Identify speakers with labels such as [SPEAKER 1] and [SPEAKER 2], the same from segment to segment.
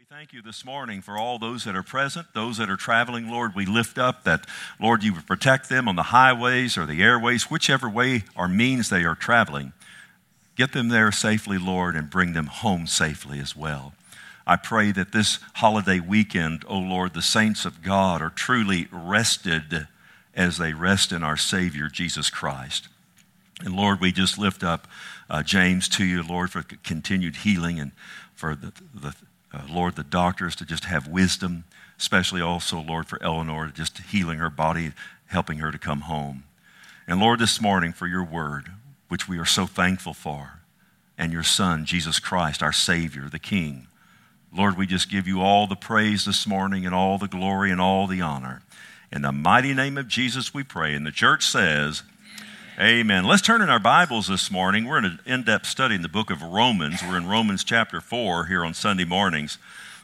[SPEAKER 1] Thank you this morning for all those that are present, those that are traveling, Lord. We lift up that, Lord, you would protect them on the highways or the airways, whichever way or means they are traveling. Get them there safely, Lord, and bring them home safely as well. I pray that this holiday weekend, oh Lord, the saints of God are truly rested as they rest in our Savior, Jesus Christ. And Lord, we just lift up James to you, Lord, for continued healing and for Lord, the doctors to just have wisdom, especially also, Lord, for Eleanor, just healing her body, helping her to come home. And Lord, this morning for your word, which we are so thankful for, and your Son, Jesus Christ, our Savior, the King. Lord, we just give you all the praise this morning and all the glory and all the honor. In the mighty name of Jesus we pray. And the church says, amen. Let's turn in our Bibles this morning. We're in an in-depth study in the book of Romans. We're in Romans chapter 4 here on Sunday mornings.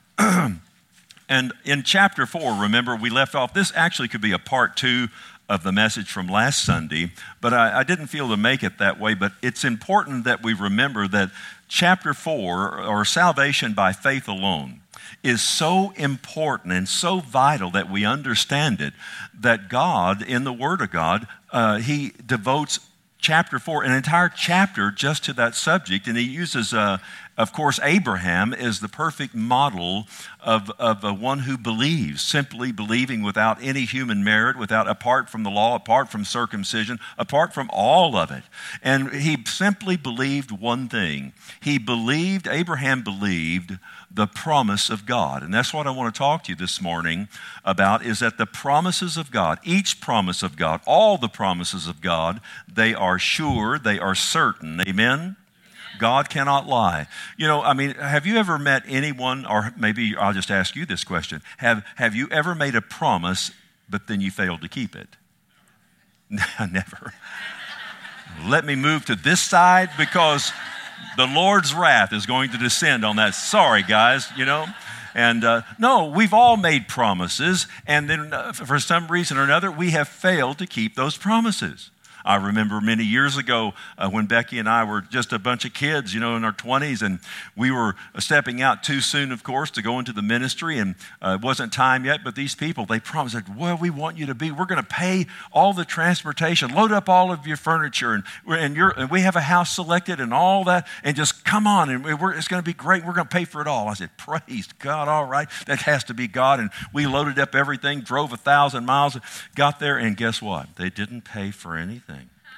[SPEAKER 1] And in chapter 4, remember, we left off. This actually could be a part 2 of the message from last Sunday, but I didn't feel to make it that way. But it's important that we remember that chapter 4, or salvation by faith alone, is so important and so vital that we understand it, that God, in the Word of God, He devotes chapter 4, an entire chapter just to that subject. And He uses, of course, Abraham as the perfect model of one who believes, simply believing without any human merit, apart from the law, apart from circumcision, apart from all of it. And he simply believed one thing. Abraham believed the promise of God. And that's what I want to talk to you this morning about, is that the promises of God, each promise of God, all the promises of God, they are sure, they are certain. Amen? God cannot lie. You know, I mean, have you ever met anyone, or maybe I'll just ask you this question, have you ever made a promise, but then you failed to keep it? Never. Let me move to this side, because the Lord's wrath is going to descend on that. Sorry, guys, you know. And no, we've all made promises, and then for some reason or another, we have failed to keep those promises. I remember many years ago when Becky and I were just a bunch of kids, you know, in our 20s, and we were stepping out too soon, of course, to go into the ministry, and it wasn't time yet, but these people, they promised that, well, we want you to be, we're going to pay all the transportation, load up all of your furniture, and we have a house selected and all that, and just come on, and it's going to be great, we're going to pay for it all. I said, praise God, all right, that has to be God. And we loaded up everything, drove 1,000 miles, got there, and guess what? They didn't pay for anything.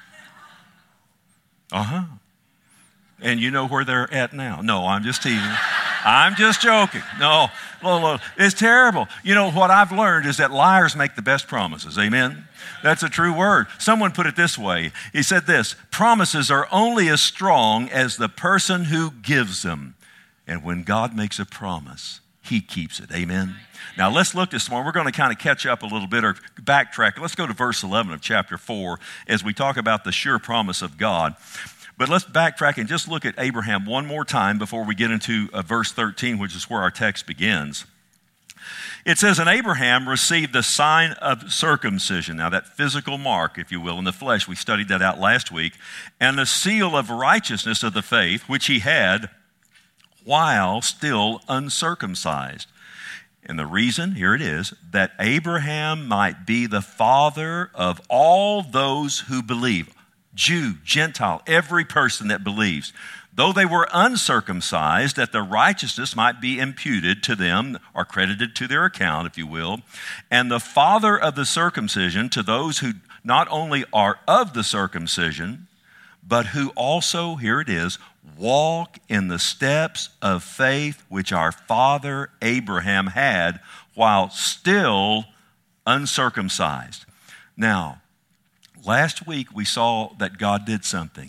[SPEAKER 1] And you know where they're at now. No, I'm just teasing. I'm just joking. No, it's terrible. You know, what I've learned is that liars make the best promises. Amen? That's a true word. Someone put it this way. He said this: promises are only as strong as the person who gives them. And when God makes a promise, He keeps it. Amen? Now, let's look this morning. We're going to kind of catch up a little bit or backtrack. Let's go to verse 11 of chapter 4 as we talk about the sure promise of God. But let's backtrack and just look at Abraham one more time before we get into verse 13, which is where our text begins. It says, and Abraham received the sign of circumcision. Now, that physical mark, if you will, in the flesh. We studied that out last week. And the seal of righteousness of the faith, which he had while still uncircumcised. And the reason, here it is, that Abraham might be the father of all those who believe. Jew, Gentile, every person that believes. Though they were uncircumcised, that the righteousness might be imputed to them, or credited to their account, if you will. And the father of the circumcision to those who not only are of the circumcision, but who also, here it is, walk in the steps of faith which our father Abraham had while still uncircumcised. Now, last week we saw that God did something.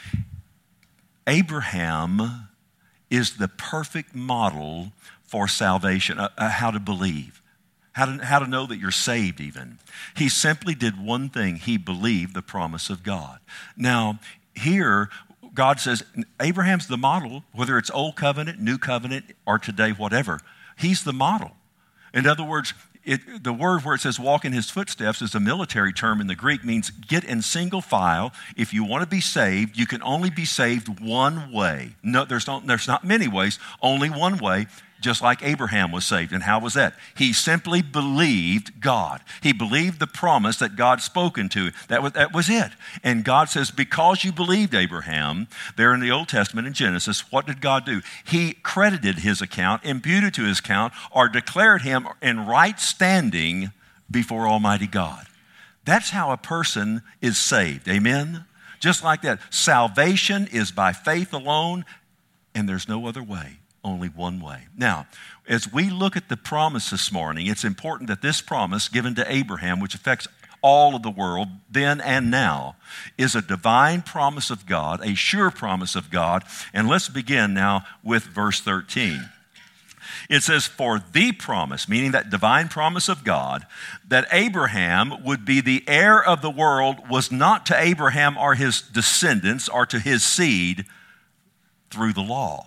[SPEAKER 1] Abraham is the perfect model for salvation, how to believe, how to know that you're saved even. He simply did one thing. He believed the promise of God. Now, here, God says, Abraham's the model, whether it's Old Covenant, New Covenant, or today, whatever. He's the model. In other words, the word where it says walk in his footsteps is a military term in the Greek, means get in single file. If you want to be saved, you can only be saved one way. No, there's not many ways, only one way. just like Abraham was saved. And how was that? He simply believed God. He believed the promise that God spoken to. That was it. And God says, because you believed Abraham, there in the Old Testament in Genesis, what did God do? He credited his account, imputed to his account, or declared him in right standing before Almighty God. That's how a person is saved. Amen? Just like that. Salvation is by faith alone, and there's no other way. Only one way. Now, as we look at the promise this morning, it's important that this promise given to Abraham, which affects all of the world then and now, is a divine promise of God, a sure promise of God. And let's begin now with verse 13. It says, for the promise, meaning that divine promise of God, that Abraham would be the heir of the world was not to Abraham or his descendants or to his seed through the law.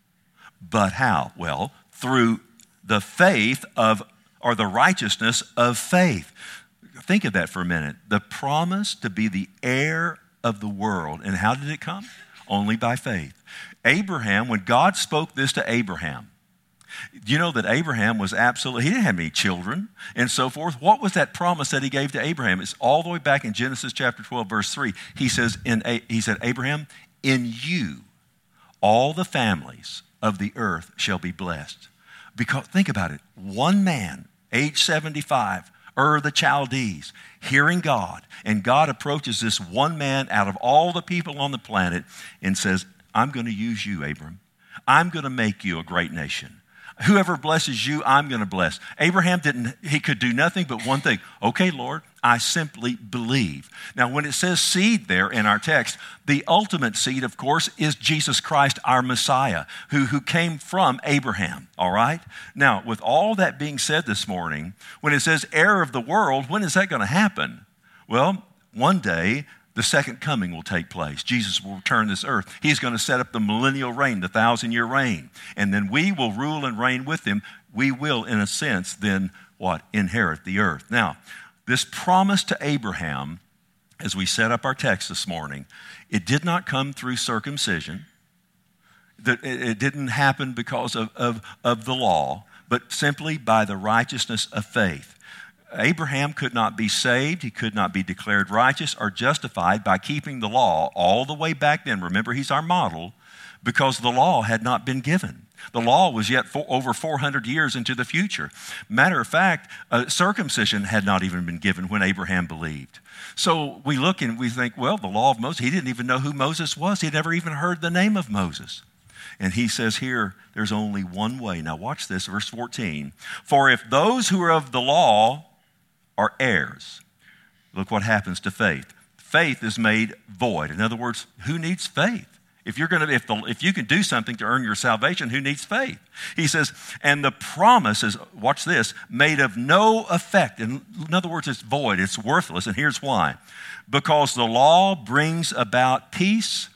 [SPEAKER 1] But how? Well, through the faith of, or the righteousness of faith. Think of that for a minute. The promise to be the heir of the world. And how did it come? Only by faith. Abraham, when God spoke this to Abraham, you know that Abraham was he didn't have any children and so forth. What was that promise that he gave to Abraham? It's all the way back in Genesis chapter 12, verse 3. He said, Abraham, in you, all the families of the earth shall be blessed. Because, think about it, one man, age 75, the Chaldees, hearing God, and God approaches this one man out of all the people on the planet and says, I'm going to use you, Abram. I'm going to make you a great nation. Whoever blesses you, I'm going to bless. Abraham he could do nothing but one thing. Okay, Lord, I simply believe. Now, when it says seed there in our text, the ultimate seed, of course, is Jesus Christ, our Messiah, who came from Abraham, all right? Now, with all that being said this morning, when it says heir of the world, when is that going to happen? Well, one day, the second coming will take place. Jesus will return to this earth. He's going to set up the millennial reign, the 1,000-year reign. And then we will rule and reign with him. We will, in a sense, then what? Inherit the earth. Now, this promise to Abraham, as we set up our text this morning, it did not come through circumcision. It didn't happen because of the law, but simply by the righteousness of faith. Abraham could not be saved, he could not be declared righteous or justified by keeping the law all the way back then. Remember, he's our model, because the law had not been given. The law was yet over 400 years into the future. Matter of fact, circumcision had not even been given when Abraham believed. So we look and we think, well, the law of Moses, he didn't even know who Moses was. He'd never even heard the name of Moses. And he says here, there's only one way. Now watch this, verse 14. For if those who are of the law are heirs, look what happens to faith. Faith is made void. In other words, who needs faith? If you can do something to earn your salvation, who needs faith? He says, and the promise is, watch this, made of no effect. In other words, it's void, it's worthless, and here's why. Because the law brings about peace.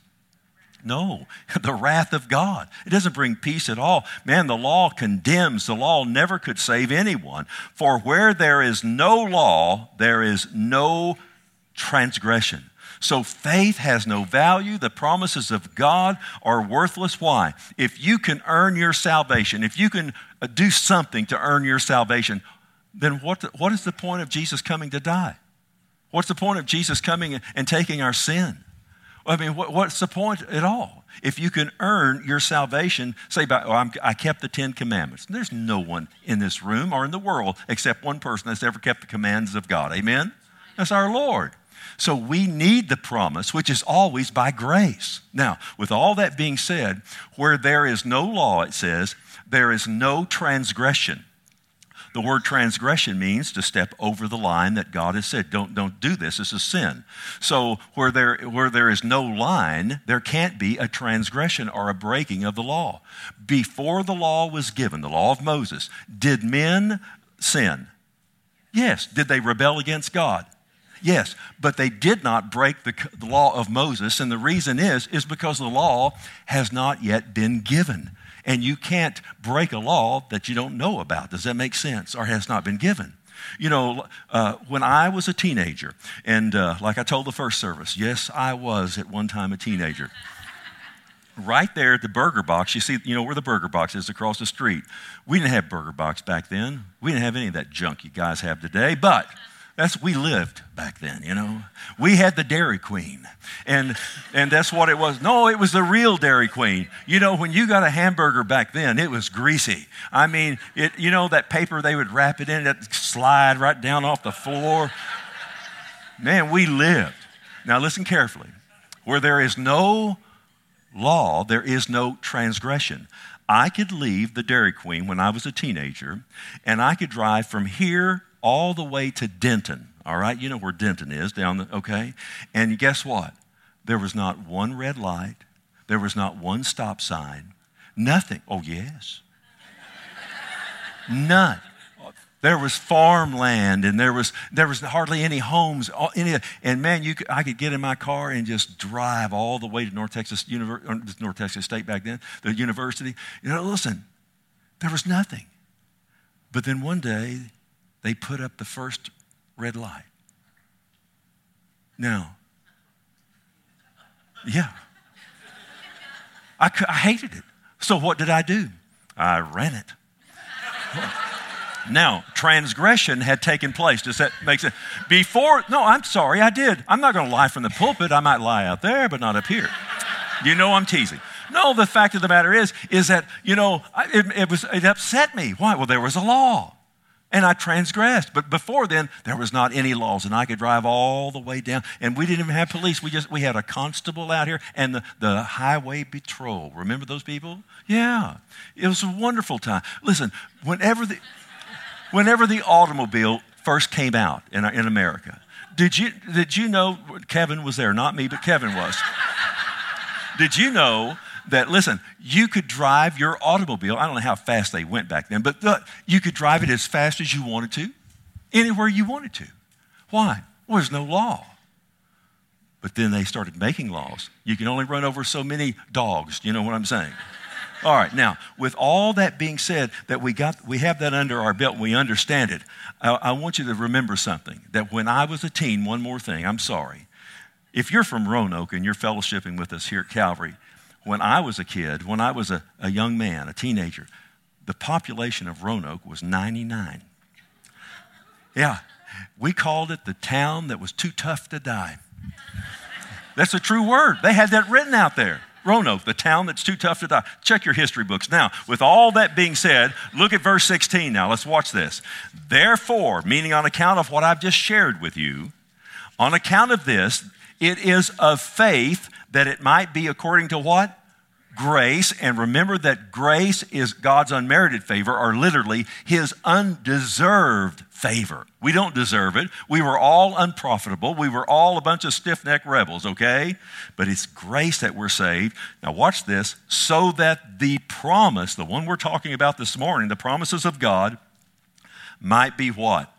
[SPEAKER 1] No, the wrath of God. It doesn't bring peace at all. Man, the law condemns. The law never could save anyone. For where there is no law, there is no transgression. So faith has no value. The promises of God are worthless. Why? If you can earn your salvation, if you can do something to earn your salvation, then what is the point of Jesus coming to die? What's the point of Jesus coming and taking our sin? I mean, what's the point at all? If you can earn your salvation, say, I kept the 10 Commandments. There's no one in this room or in the world except one person that's ever kept the commands of God. Amen? That's our Lord. So we need the promise, which is always by grace. Now, with all that being said, where there is no law, it says, there is no transgression. The word transgression means to step over the line that God has said. Don't do this. This is sin. So where there is no line, there can't be a transgression or a breaking of the law. Before the law was given, the law of Moses, did men sin? Yes. Did they rebel against God? Yes. But they did not break the law of Moses, and the reason is because the law has not yet been given. And you can't break a law that you don't know about. Does that make sense? Or has not been given. You know, when I was a teenager, and like I told the first service, yes, I was at one time a teenager. right there at the Burger Box. You see, where the Burger Box is across the street. We didn't have Burger Box back then. We didn't have any of that junk you guys have today, but we lived back then, We had the Dairy Queen, and that's what it was. No, it was the real Dairy Queen. When you got a hamburger back then, it was greasy. I mean, that paper they would wrap it in, that slide right down off the floor. Man, we lived. Now listen carefully. Where there is no law, there is no transgression. I could leave the Dairy Queen when I was a teenager, and I could drive from here all the way to Denton, all right? You know where Denton is, okay? And guess what? There was not one red light. There was not one stop sign. Nothing. Oh, yes. None. There was farmland, and there was hardly any homes. And man, I could get in my car and just drive all the way to North Texas State back then, the university. Listen, there was nothing. But then one day, they put up the first red light. Now, yeah. I hated it. So what did I do? I ran it. Now, transgression had taken place. Does that make sense? No, I'm sorry, I did. I'm not going to lie from the pulpit. I might lie out there, but not up here. I'm teasing. No, the fact of the matter is that, it upset me. Why? Well, there was a law. And I transgressed. But before then, there was not any laws. And I could drive all the way down. And we didn't even have police. We had a constable out here and the highway patrol. Remember those people? Yeah. It was a wonderful time. Listen, whenever the automobile first came out in America, did you know, Kevin was there, not me, but Kevin was. Did you know that, listen, you could drive your automobile, I don't know how fast they went back then, but you could drive it as fast as you wanted to, anywhere you wanted to. Why? Well, there's no law. But then they started making laws. You can only run over so many dogs, you know what I'm saying? All right, now, with all that being said, that we have that under our belt, we understand it, I want you to remember something, that when I was a teen, one more thing, I'm sorry. If you're from Roanoke and you're fellowshipping with us here at Calvary, when I was a kid, when I was a young man, a teenager, the population of Roanoke was 99. Yeah, we called it the town that was too tough to die. That's a true word. They had that written out there. Roanoke, the town that's too tough to die. Check your history books. Now, with all that being said, look at verse 16 now. Let's watch this. Therefore, meaning on account of what I've just shared with you, on account of this, it is of faith that it might be according to what? Grace. And remember that grace is God's unmerited favor, or literally his undeserved favor. We don't deserve it. We were all unprofitable. We were all a bunch of stiff-necked rebels, okay? But it's grace that we're saved. Now watch this. So that the promise, the one we're talking about this morning, the promises of God, might be what?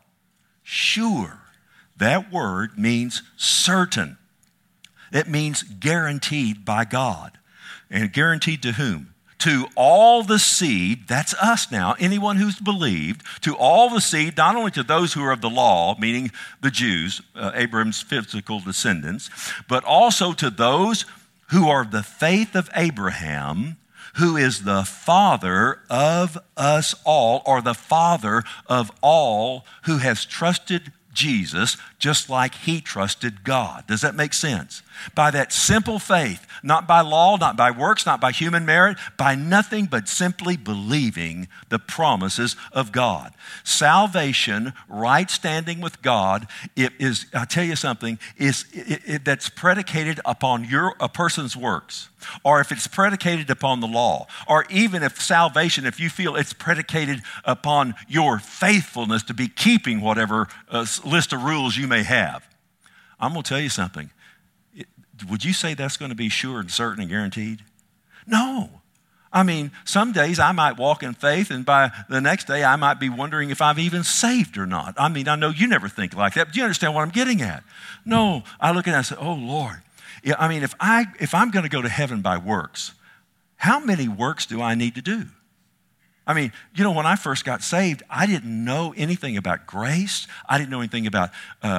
[SPEAKER 1] Sure. That word means certain. It means guaranteed by God. And guaranteed to whom? To all the seed, that's us now, anyone who's believed, to all the seed, not only to those who are of the law, meaning the Jews, Abraham's physical descendants, but also to those who are of the faith of Abraham, who is the father of us all, or the father of all who has trusted Jesus just like he trusted God. Does that make sense? By that simple faith, not by law, not by works, not by human merit, by nothing but simply believing the promises of God. Salvation, right standing with God, it is, I'll tell you something, that's predicated upon a person's works, or if it's predicated upon the law, or even if salvation, if you feel it's predicated upon your faithfulness to be keeping whatever list of rules you may have. I'm going to tell you something. Would you say that's going to be sure and certain and guaranteed? No. I mean, some days I might walk in faith, and by the next day I might be wondering if I've even saved or not. I mean, I know you never think like that, but do you understand what I'm getting at? No, I look at it and I say, oh, Lord. Yeah, I mean, if I'm going to go to heaven by works, how many works do I need to do? I mean, you know, when I first got saved, I didn't know anything about grace. I didn't know anything about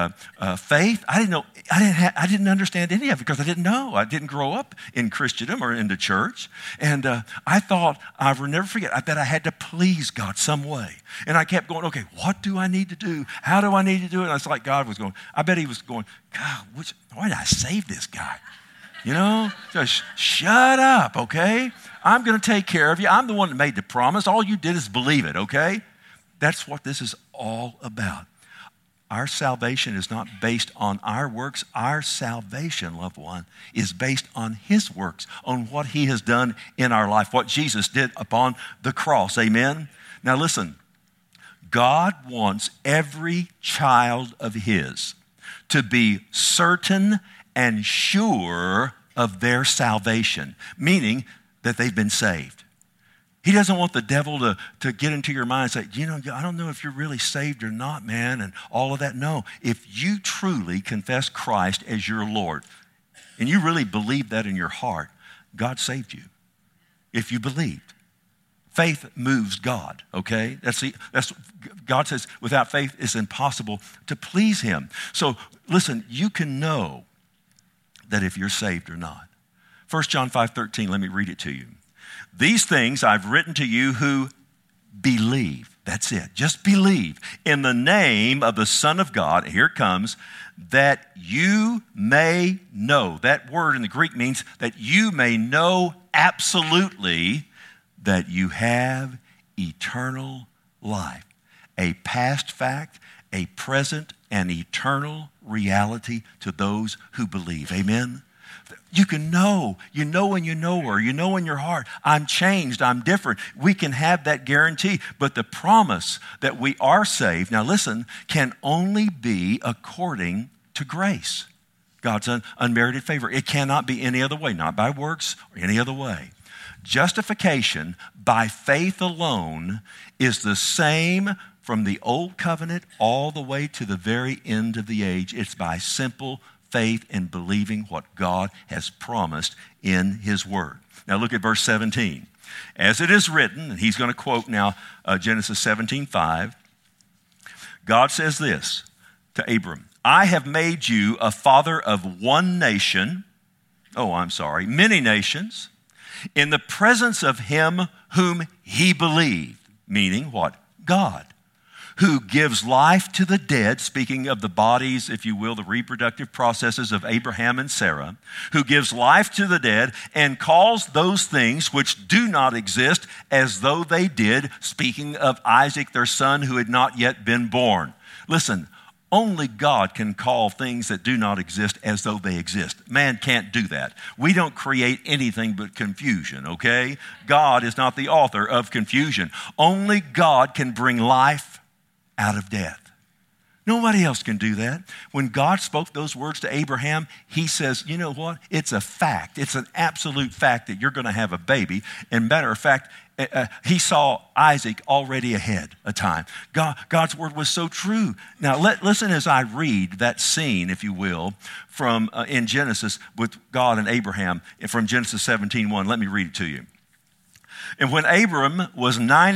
[SPEAKER 1] faith. I didn't understand any of it because I didn't know. I didn't grow up in Christendom or in the church. And I thought, I will never forget, that I had to please God some way. And I kept going, okay, what do I need to do? How do I need to do it? And it's like God was going, I bet he was going, God, why did I save this guy? You know, just shut up, okay? I'm going to take care of you. I'm the one that made the promise. All you did is believe it, okay? That's what this is all about. Our salvation is not based on our works. Our salvation, loved one, is based on his works, on what he has done in our life, what Jesus did upon the cross, amen? Now listen, God wants every child of his to be certain and sure of their salvation, meaning that they've been saved. He doesn't want the devil to get into your mind and say, you know, I don't know if you're really saved or not, man, and all of that. No, if you truly confess Christ as your Lord, and you really believe that in your heart, God saved you. If you believed. Faith moves God, okay? That's God says without faith it's impossible to please him. So listen, you can know that if you're saved or not. 1 John 5:13, let me read it to you. These things I've written to you who believe. That's it. Just believe in the name of the Son of God. Here it comes. That you may know. That word in the Greek means that you may know absolutely that you have eternal life. A past fact, a present and eternal reality to those who believe. Amen? You can know. You know when you know her. You know in your heart, I'm changed, I'm different. We can have that guarantee. But the promise that we are saved, now listen, can only be according to grace. God's unmerited favor. It cannot be any other way, not by works or any other way. Justification by faith alone is the same from the old covenant all the way to the very end of the age. It's by simple faith and believing what God has promised in his word. Now look at verse 17. As it is written, and he's going to quote now Genesis 17:5. God says this to Abram, I have made you a father of many nations, in the presence of him whom he believed, meaning what? God, who gives life to the dead, speaking of the bodies, if you will, the reproductive processes of Abraham and Sarah, who gives life to the dead and calls those things which do not exist as though they did, speaking of Isaac, their son, who had not yet been born. Listen, only God can call things that do not exist as though they exist. Man can't do that. We don't create anything but confusion, okay? God is not the author of confusion. Only God can bring life out of death. Nobody else can do that. When God spoke those words to Abraham, he says, you know what? It's a fact. It's an absolute fact that you're going to have a baby. And matter of fact, he saw Isaac already ahead of time. God's word was so true. Now, listen as I read that scene, if you will, from in Genesis with God and Abraham from Genesis 17:1. Let me read it to you. And when Abram was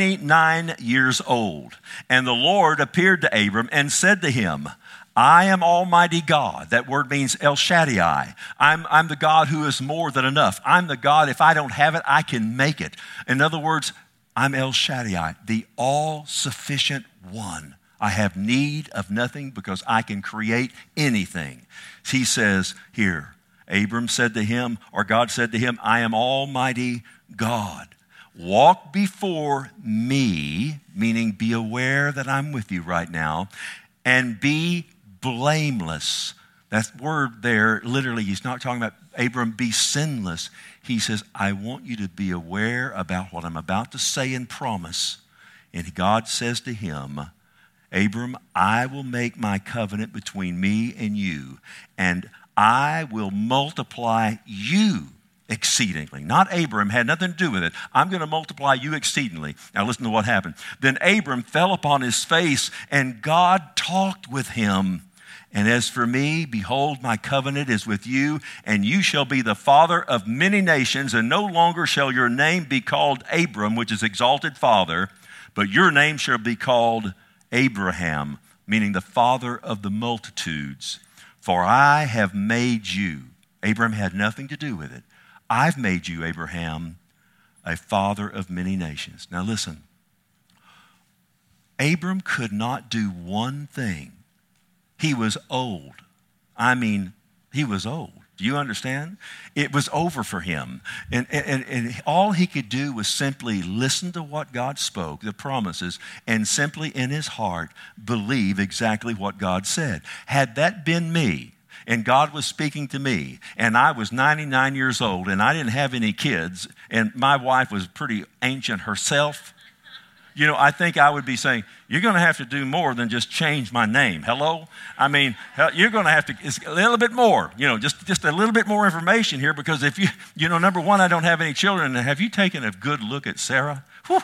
[SPEAKER 1] 99 years old, and the Lord appeared to Abram and said to him, I am Almighty God. That word means El Shaddai. I'm the God who is more than enough. I'm the God, if I don't have it, I can make it. In other words, I'm El Shaddai, the all-sufficient one. I have need of nothing because I can create anything. He says here, Abram said to him, or God said to him, I am Almighty God. Walk before me, meaning be aware that I'm with you right now, and be blameless. That word there, literally, he's not talking about Abram, be sinless. He says, I want you to be aware about what I'm about to say and promise. And God says to him, Abram, I will make my covenant between me and you, and I will multiply you exceedingly. Not Abram, had nothing to do with it. I'm going to multiply you exceedingly. Now listen to what happened. Then Abram fell upon his face, and God talked with him. And as for me, behold, my covenant is with you, and you shall be the father of many nations, and no longer shall your name be called Abram, which is exalted father, but your name shall be called Abraham, meaning the father of the multitudes. For I have made you, Abram had nothing to do with it, I've made you, Abraham, a father of many nations. Now listen, Abram could not do one thing. He was old. I mean, he was old. Do you understand? It was over for him. And all he could do was simply listen to what God spoke, the promises, and simply in his heart believe exactly what God said. Had that been me, and God was speaking to me, and I was 99 years old, and I didn't have any kids, and my wife was pretty ancient herself, you know, I think I would be saying, you're going to have to do more than just change my name. Hello? I mean, you're going to have to, it's a little bit more, you know, just a little bit more information here, because if you know, number one, I don't have any children. And have you taken a good look at Sarah? Whew.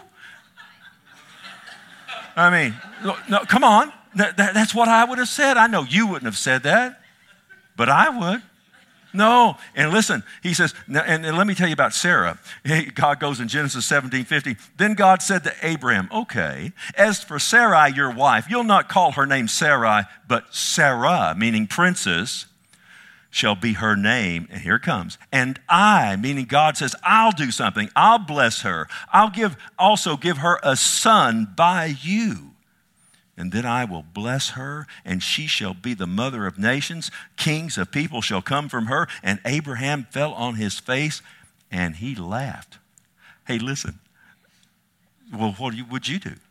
[SPEAKER 1] I mean, no, come on. That's what I would have said. I know you wouldn't have said that, but I would. No, and listen, he says, and let me tell you about Sarah. God goes in Genesis 17:50. Then God said to Abraham, okay, as for Sarai, your wife, you'll not call her name Sarai, but Sarah, meaning princess, shall be her name. And here it comes. And I, meaning God says, I'll do something. I'll bless her. I'll also give her a son by you. And then I will bless her, and she shall be the mother of nations. Kings of people shall come from her. And Abraham fell on his face, and he laughed. Hey, listen. Well, what would you do?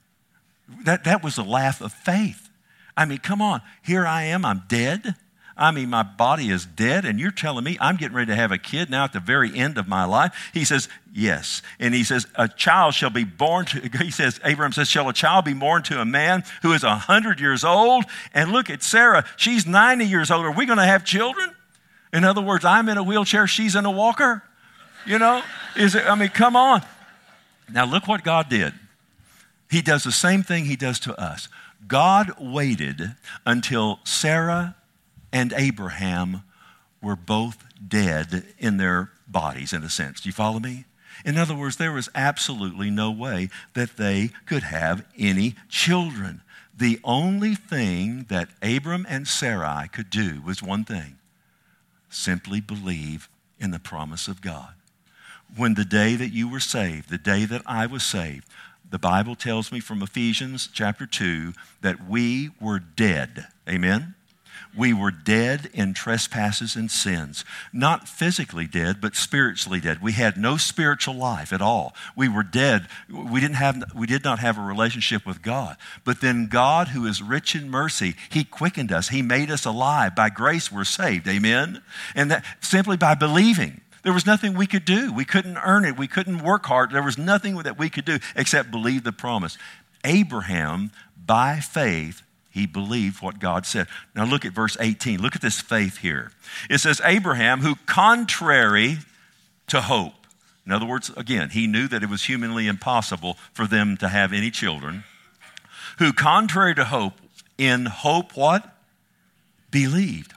[SPEAKER 1] That was a laugh of faith. I mean, come on. Here I am. I'm dead. I mean, my body is dead, and you're telling me I'm getting ready to have a kid now at the very end of my life? He says, yes. And he says, a child shall be born to, he says, Abraham says, shall a child be born to a man who is 100 years old? And look at Sarah, she's 90 years old. Are we going to have children? In other words, I'm in a wheelchair, she's in a walker. You know, come on. Now look what God did. He does the same thing he does to us. God waited until Sarah and Abraham were both dead in their bodies, in a sense. Do you follow me? In other words, there was absolutely no way that they could have any children. The only thing that Abram and Sarai could do was one thing: simply believe in the promise of God. When the day that you were saved, the day that I was saved, the Bible tells me from Ephesians chapter 2 that we were dead. Amen? We were dead in trespasses and sins. Not physically dead, but spiritually dead. We had no spiritual life at all. We were dead. We did not have a relationship with God. But then God, who is rich in mercy, He quickened us. He made us alive. By grace we're saved. Amen? And that simply by believing. There was nothing we could do. We couldn't earn it. We couldn't work hard. There was nothing that we could do except believe the promise. Abraham, by faith, he believed what God said. Now look at verse 18. Look at this faith here. It says, Abraham, who contrary to hope. In other words, again, he knew that it was humanly impossible for them to have any children. Who contrary to hope, in hope what? Believed.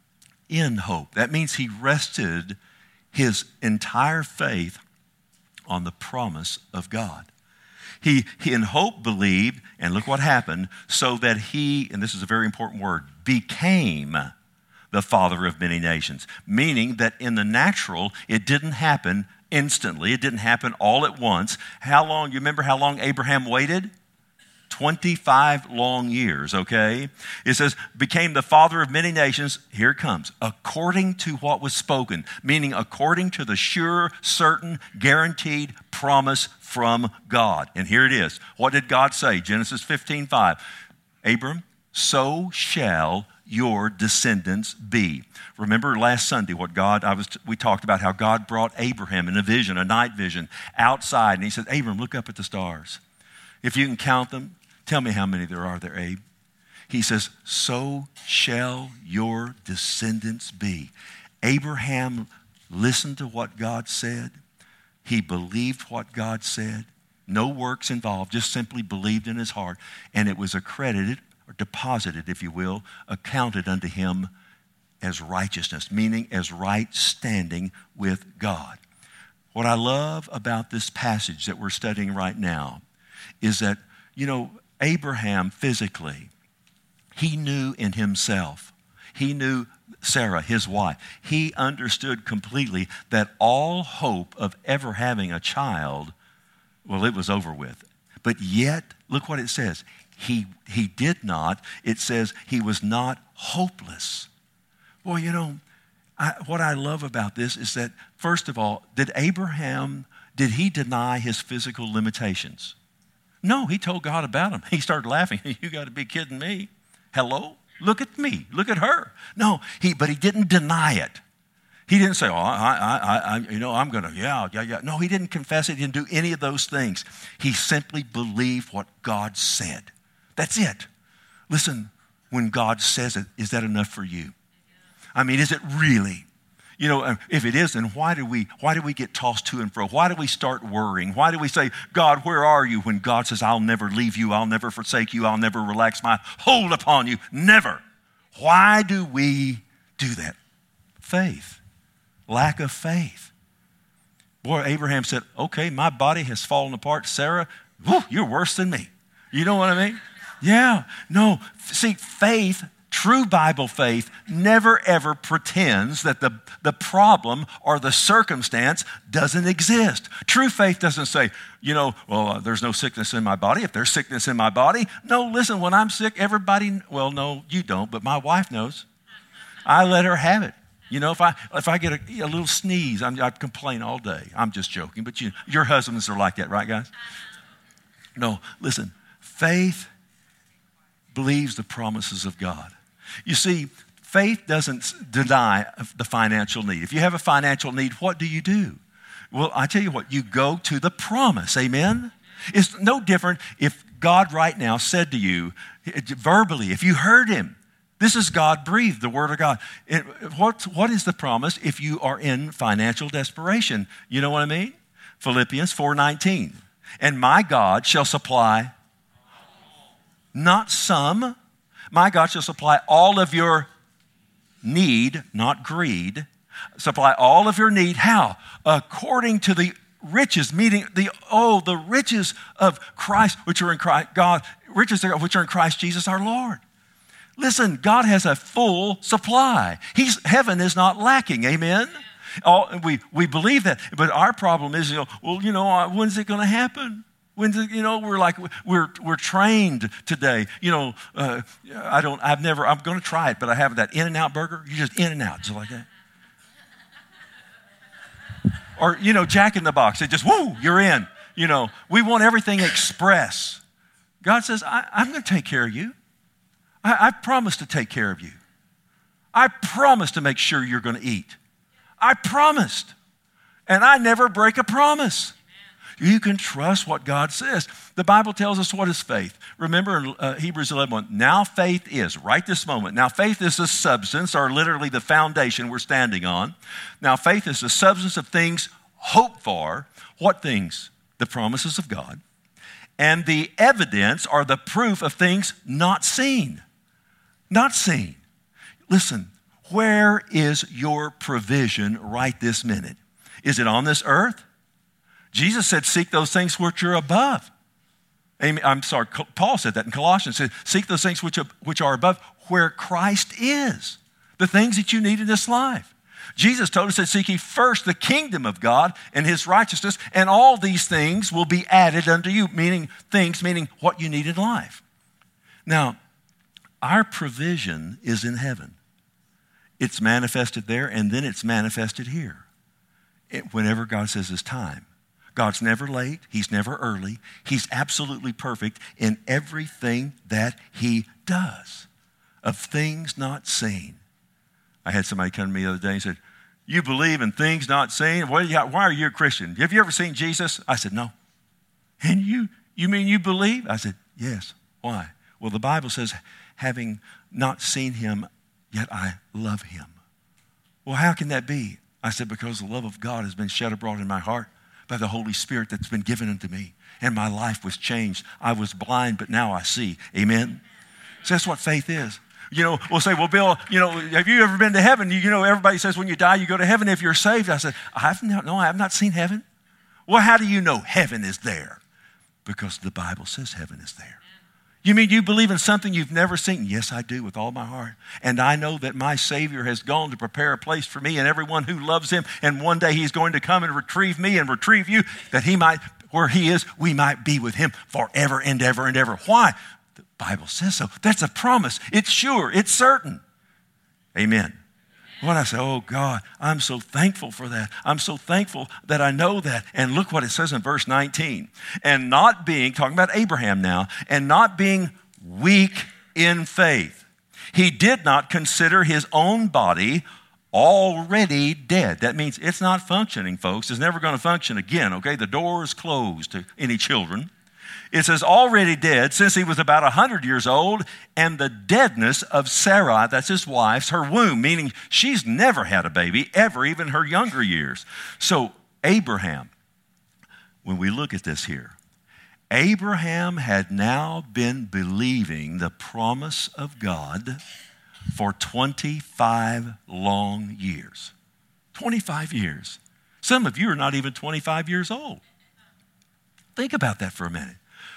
[SPEAKER 1] In hope. That means he rested his entire faith on the promise of God. He in hope believed, and look what happened, so that he, and this is a very important word, became the father of many nations. Meaning that in the natural, it didn't happen instantly. It didn't happen all at once. How long, you remember how long Abraham waited? 25 long years, okay? It says, became the father of many nations. Here it comes. According to what was spoken, meaning according to the sure, certain, guaranteed promise from God. And here it is. What did God say? Genesis 15:5. Abram, so shall your descendants be. Remember last Sunday we talked about how God brought Abraham in a vision, a night vision, outside. And he said, Abram, look up at the stars. If you can count them, tell me how many there are there, Abe. He says, so shall your descendants be. Abraham listened to what God said. He believed what God said. No works involved, just simply believed in his heart. And it was accredited or deposited, if you will, accounted unto him as righteousness, meaning as right standing with God. What I love about this passage that we're studying right now is that, Abraham physically, he knew in himself, he knew Sarah, his wife, he understood completely that all hope of ever having a child, well, it was over with. But yet, look what it says. He did not. It says he was not hopeless. Well, what I love about this is that, first of all, did he deny his physical limitations? No, he told God about them. He started laughing. You got to be kidding me. Hello? Look at me. Look at her. No, but he didn't deny it. He didn't say, I'm going to, yeah. No, he didn't confess it. He didn't do any of those things. He simply believed what God said. That's it. Listen, when God says it, is that enough for you? I mean, is it really? If it is, then why do we get tossed to and fro? Why do we start worrying? Why do we say, God, where are you? When God says, I'll never leave you, I'll never forsake you, I'll never relax my hold upon you. Never. Why do we do that? Faith. Lack of faith. Boy, Abraham said, okay, my body has fallen apart. Sarah, you're worse than me. You know what I mean? Yeah. No. See, faith, true Bible faith, never ever pretends that the problem or the circumstance doesn't exist. True faith doesn't say, there's no sickness in my body. If there's sickness in my body, no, listen, when I'm sick, everybody, well, no, you don't, but my wife knows. I let her have it. If I get a little sneeze, I'd complain all day. I'm just joking, but your husbands are like that, right, guys? No, listen, faith believes the promises of God. You see, faith doesn't deny the financial need. If you have a financial need, what do? Well, I tell you what, you go to the promise, amen? It's no different if God right now said to you, verbally, if you heard him, this is God breathed, the word of God. What is the promise if you are in financial desperation? You know what I mean? Philippians 4:19. And my God shall supply, not some, my God shall supply all of your need, not greed. Supply all of your need. How? According to the riches, meaning the riches of Christ, which are in Christ, God, riches which are in Christ Jesus our Lord. Listen, God has a full supply. Heaven is not lacking, amen? We believe that, but our problem is, when's it going to happen? We're trained today. I'm going to try it, but I have that In-N-Out burger. You just In-N-Out, just like that. Or, Jack in the Box. It just, you're in. We want everything express. God says, I'm going to take care of you. I promise to take care of you. I promise to make sure you're going to eat. I promised. And I never break a promise. You can trust what God says. The Bible tells us what is faith. Remember in Hebrews 11:1, now faith is, right this moment. Now faith is the substance, or literally the foundation we're standing on. Now faith is the substance of things hoped for. What things? The promises of God. And the evidence or the proof of things not seen. Not seen. Listen, where is your provision right this minute? Is it on this earth? Jesus said, seek those things which are above. Paul said that in Colossians. He said, seek those things which are above, where Christ is. The things that you need in this life. Jesus told us that seek ye first the kingdom of God and his righteousness, and all these things will be added unto you, meaning what you need in life. Now, our provision is in heaven. It's manifested there, and then it's manifested here. Whenever God says it's time. God's never late. He's never early. He's absolutely perfect in everything that he does. Of things not seen. I had somebody come to me the other day and said, you believe in things not seen? Why are you a Christian? Have you ever seen Jesus? I said, no. And you mean you believe? I said, yes. Why? Well, the Bible says, having not seen him, yet I love him. Well, how can that be? I said, because the love of God has been shed abroad in my heart by the Holy Spirit that's been given unto me. And my life was changed. I was blind, but now I see. Amen? So that's what faith is. We'll say, well, Bill, have you ever been to heaven? Everybody says when you die, you go to heaven if you're saved. I said, I have not seen heaven. Well, how do you know heaven is there? Because the Bible says heaven is there. You mean you believe in something you've never seen? Yes, I do with all my heart. And I know that my Savior has gone to prepare a place for me and everyone who loves him. And one day he's going to come and retrieve me and retrieve you, that he might, where he is, we might be with him forever and ever and ever. Why? The Bible says so. That's a promise. It's sure. It's certain. Amen. When I say, oh God, I'm so thankful for that. I'm so thankful that I know that. And look what it says in verse 19. And not being, talking about Abraham now, and not being weak in faith, he did not consider his own body already dead. That means it's not functioning, folks. It's never going to function again, okay? The door is closed to any children. It says already dead since he was about 100 years old, and the deadness of Sarai, that's his wife's, her womb, meaning she's never had a baby, ever, even her younger years. So Abraham, when we look at this here, Abraham had now been believing the promise of God for 25 long years. 25 years. Some of you are not even 25 years old. Think about that for a minute.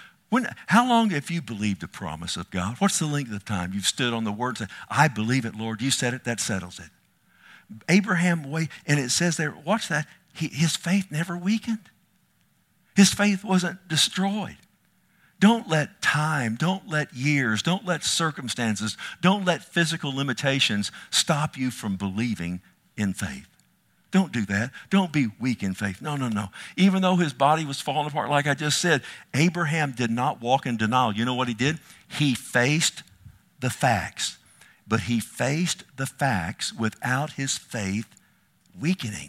[SPEAKER 1] How long have you believed the promise of God? What's the length of time you've stood on the word and said, I believe it, Lord. You said it, that settles it. Abraham, and it says there, watch that, his faith never weakened. His faith wasn't destroyed. Don't let time, don't let years, don't let circumstances, don't let physical limitations stop you from believing in faith. Don't do that. Don't be weak in faith. No. Even though his body was falling apart, like I just said, Abraham did not walk in denial. You know what he did? He faced the facts. But he faced the facts without his faith weakening.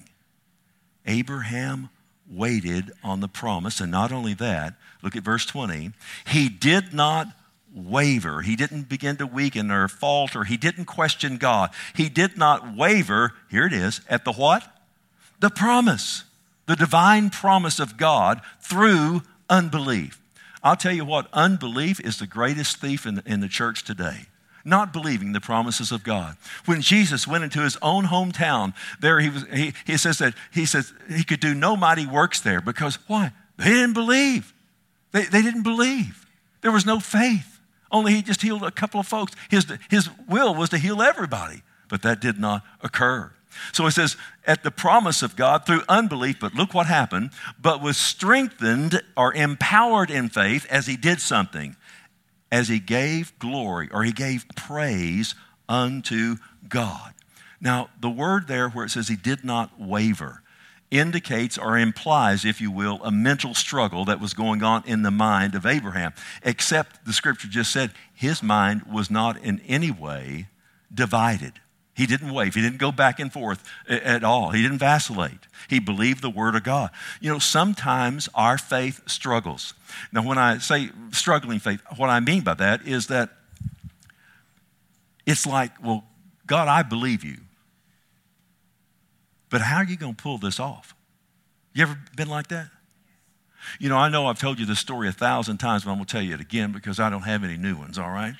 [SPEAKER 1] Abraham waited on the promise. And not only that, look at verse 20. He did not waver. He didn't begin to weaken or falter. He didn't question God. He did not waver, here it is, at the what? The promise, the divine promise of God through unbelief. I'll tell you what, unbelief is the greatest thief in the church today. Not believing the promises of God. When Jesus went into his own hometown, there he says he could do no mighty works there because why? They didn't believe. They didn't believe. There was no faith. Only he just healed a couple of folks. His will was to heal everybody, but that did not occur. So it says, at the promise of God through unbelief, but look what happened, but was strengthened or empowered in faith as he did something, as he gave glory or he gave praise unto God. Now, the word there where it says he did not waver indicates or implies, if you will, a mental struggle that was going on in the mind of Abraham, except the scripture just said his mind was not in any way divided. He didn't waver. He didn't go back and forth at all. He didn't vacillate. He believed the word of God. Sometimes our faith struggles. Now, when I say struggling faith, what I mean by that is that it's like, well, God, I believe you. But how are you going to pull this off? You ever been like that? I know I've told you this story 1,000 times, but I'm going to tell you it again because I don't have any new ones, all right?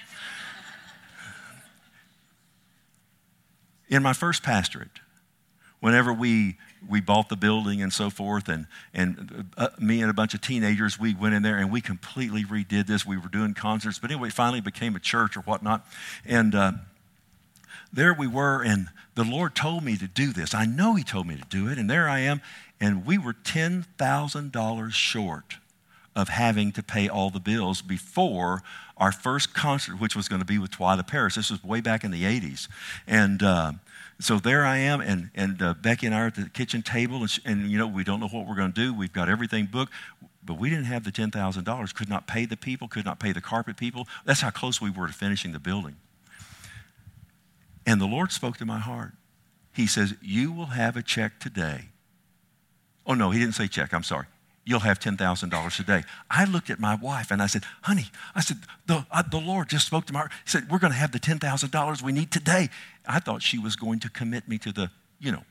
[SPEAKER 1] In my first pastorate, whenever we bought the building and so forth, and me and a bunch of teenagers, we went in there and we completely redid this. We were doing concerts, but anyway, it finally became a church or whatnot. And there we were, and the Lord told me to do this. I know he told me to do it, and there I am. And we were $10,000 short of having to pay all the bills before our first concert, which was going to be with Twyla Paris. This was way back in the 80s. And so there I am, and Becky and I are at the kitchen table, and we don't know what we're going to do. We've got everything booked, but we didn't have the $10,000. Could not pay the people, could not pay the carpet people. That's how close we were to finishing the building. And the Lord spoke to my heart. He says, you will have a check today. Oh, no, he didn't say check. I'm sorry. You'll have $10,000 today. I looked at my wife and I said, honey, the Lord just spoke to my heart. He said, we're going to have the $10,000 we need today. I thought she was going to commit me to the,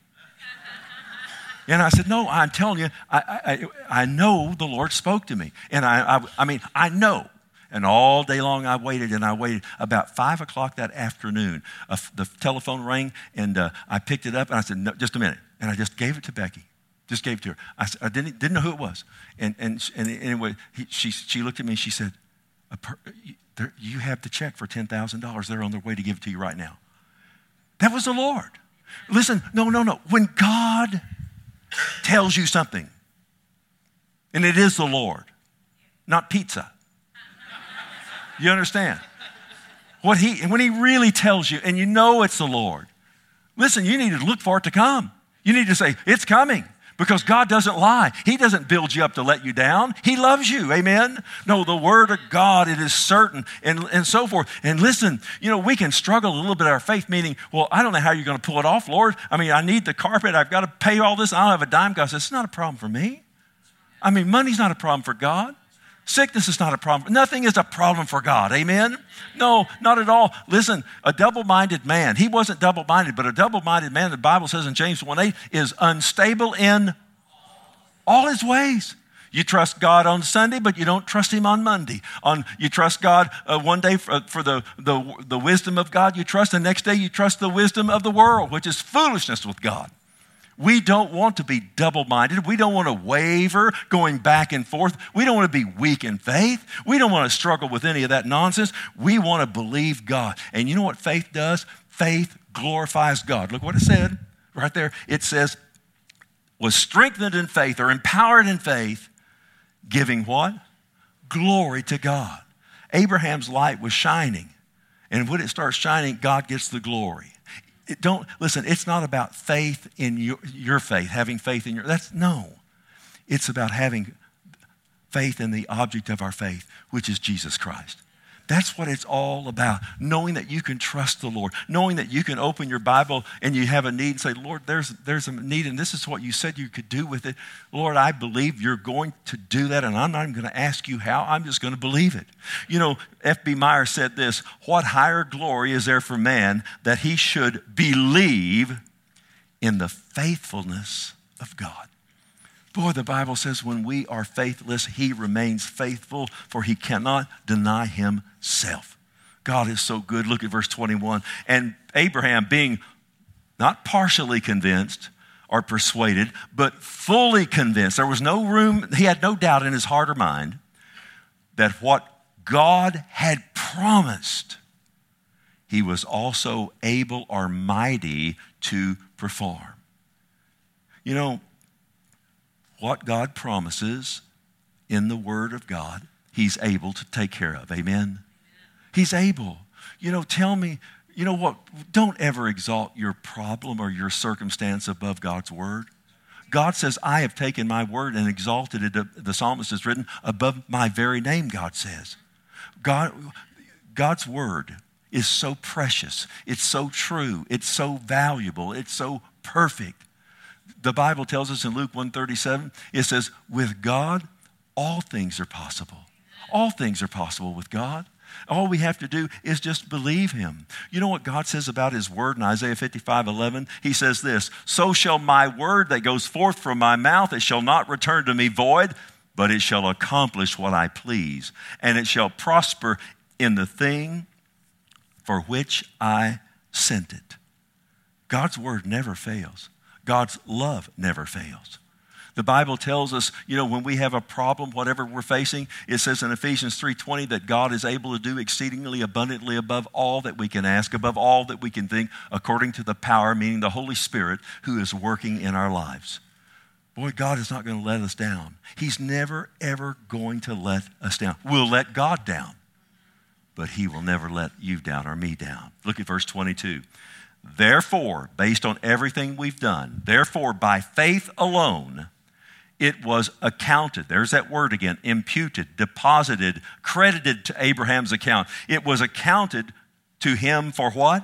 [SPEAKER 1] And I said, no, I'm telling you, I know the Lord spoke to me. And I mean, I know. And all day long I waited and I waited. About 5 o'clock that afternoon, the telephone rang and I picked it up and I said, no, just a minute. And I just gave it to Becky. Just gave it to her. I didn't know who it was. And anyway, she looked at me and she said, you have the check for $10,000. They're on their way to give it to you right now. That was the Lord. Listen, no. When God tells you something, and it is the Lord, not pizza. You understand? When he really tells you, and you know it's the Lord, listen, you need to look for it to come. You need to say, it's coming, because God doesn't lie. He doesn't build you up to let you down. He loves you, amen? No, the word of God, it is certain, and so forth. And listen, we can struggle a little bit in our faith, meaning, well, I don't know how you're going to pull it off, Lord. I mean, I need the carpet. I've got to pay all this. I don't have a dime. God says, it's not a problem for me. I mean, money's not a problem for God. Sickness is not a problem. Nothing is a problem for God. Amen? No, not at all. Listen, a double-minded man, he wasn't double-minded, but a double-minded man, the Bible says in James 1:8, is unstable in all his ways. You trust God on Sunday, but you don't trust him on Monday. You trust God one day for the wisdom of God. You trust the next day you trust the wisdom of the world, which is foolishness with God. We don't want to be double-minded. We don't want to waver going back and forth. We don't want to be weak in faith. We don't want to struggle with any of that nonsense. We want to believe God. And you know what faith does? Faith glorifies God. Look what it said right there. It says, was strengthened in faith or empowered in faith, giving what? Glory to God. Abraham's light was shining. And when it starts shining, God gets the glory. Listen, it's not about faith in your faith, having faith in no. It's about having faith in the object of our faith, which is Jesus Christ. That's what it's all about, knowing that you can trust the Lord, knowing that you can open your Bible and you have a need and say, Lord, there's a need and this is what you said you could do with it. Lord, I believe you're going to do that, and I'm not even going to ask you how. I'm just going to believe it. F.B. Meyer said this, what higher glory is there for man that he should believe in the faithfulness of God? Boy, the Bible says when we are faithless, he remains faithful, for he cannot deny himself. God is so good. Look at verse 21. And Abraham, being not partially convinced or persuaded, but fully convinced, there was no room, he had no doubt in his heart or mind that what God had promised, he was also able or mighty to perform. What God promises in the Word of God, he's able to take care of. Amen? He's able. Tell me, what? Don't ever exalt your problem or your circumstance above God's Word. God says, I have taken my Word and exalted it, the psalmist has written, above my very name, God says. God's Word is so precious. It's so true. It's so valuable. It's so perfect. The Bible tells us in Luke 1:37, it says, with God, all things are possible. All things are possible with God. All we have to do is just believe him. You know what God says about his word in Isaiah 55:11? He says this, so shall my word that goes forth from my mouth, it shall not return to me void, but it shall accomplish what I please, and it shall prosper in the thing for which I sent it. God's word never fails. God's love never fails. The Bible tells us, when we have a problem, whatever we're facing, it says in Ephesians 3:20 that God is able to do exceedingly abundantly above all that we can ask, above all that we can think, according to the power, meaning the Holy Spirit, who is working in our lives. Boy, God is not going to let us down. He's never, ever going to let us down. We'll let God down, but he will never let you down or me down. Look at verse 22. Therefore, based on everything we've done, therefore, by faith alone, it was accounted. There's that word again, imputed, deposited, credited to Abraham's account. It was accounted to him for what?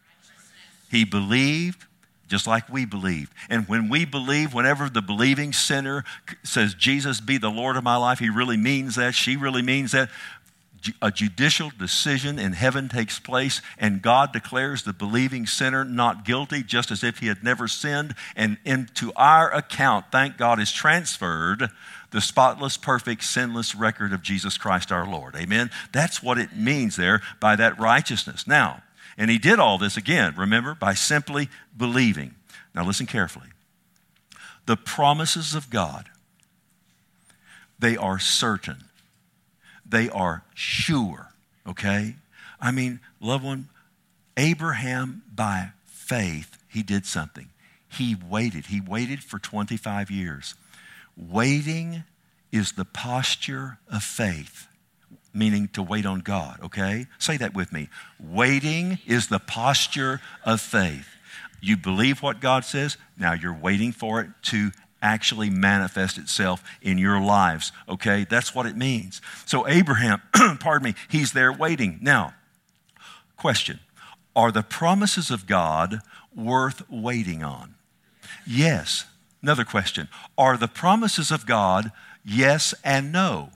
[SPEAKER 1] He believed just like we believed. And when we believe, whenever the believing sinner says, Jesus be the Lord of my life, he really means that. She really means that. A judicial decision in heaven takes place, and God declares the believing sinner not guilty, just as if he had never sinned. And into our account, thank God, is transferred the spotless, perfect, sinless record of Jesus Christ our Lord. Amen? That's what it means there by that righteousness. Now, and he did all this again, remember, by simply believing. Now listen carefully. The promises of God, they are certain. They are sure, okay? I mean, loved one, Abraham, by faith, he did something. He waited. He waited for 25 years. Waiting is the posture of faith, meaning to wait on God, okay? Say that with me. Waiting is the posture of faith. You believe what God says, now you're waiting for it to actually manifest itself in your lives, okay? That's what it means. So Abraham, pardon me, he's there waiting. Now, question, are the promises of God worth waiting on? Yes. Another question, are the promises of God yes and no?